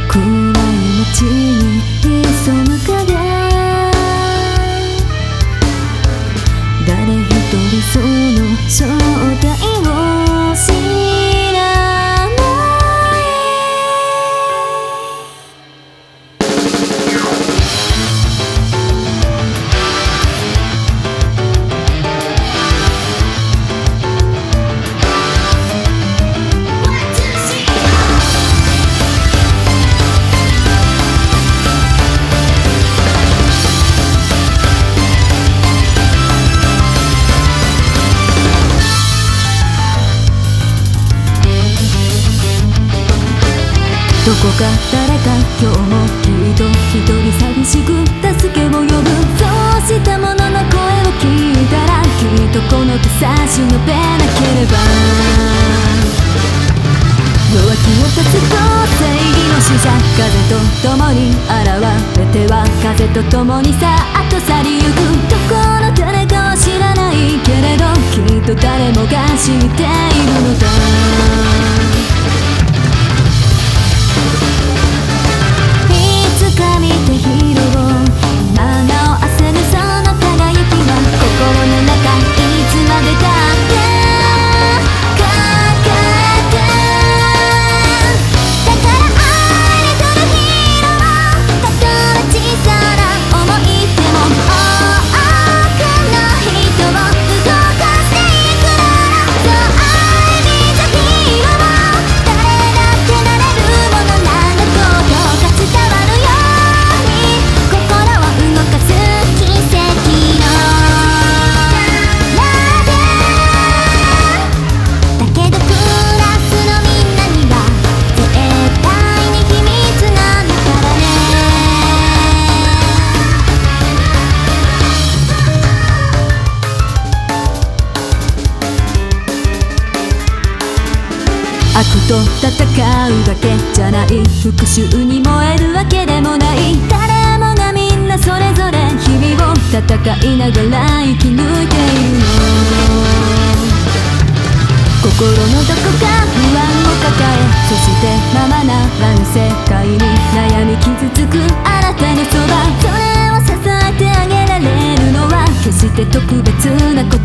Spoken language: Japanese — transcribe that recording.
暗い街に潜む影、誰一人その正体を知らない。どこか誰か今日もきっと一人寂しく助けを呼ぶ。そうしたものの声を聞いたらきっとこの手差し伸べなければ。弱気を立つと正義の使者、風と共に現れては風と共にさっと去りゆく。どこの誰かは知らないけれどきっと誰もが知っているのだ。悪と戦うだけじゃない、復讐に燃えるわけでもない。誰もがみんなそれぞれ日々を戦いながら生き抜いているの。心のどこか不安を抱え、そしてままならぬ世界に悩み傷つくあなたのそば、それを支えてあげられるのは決して特別なこと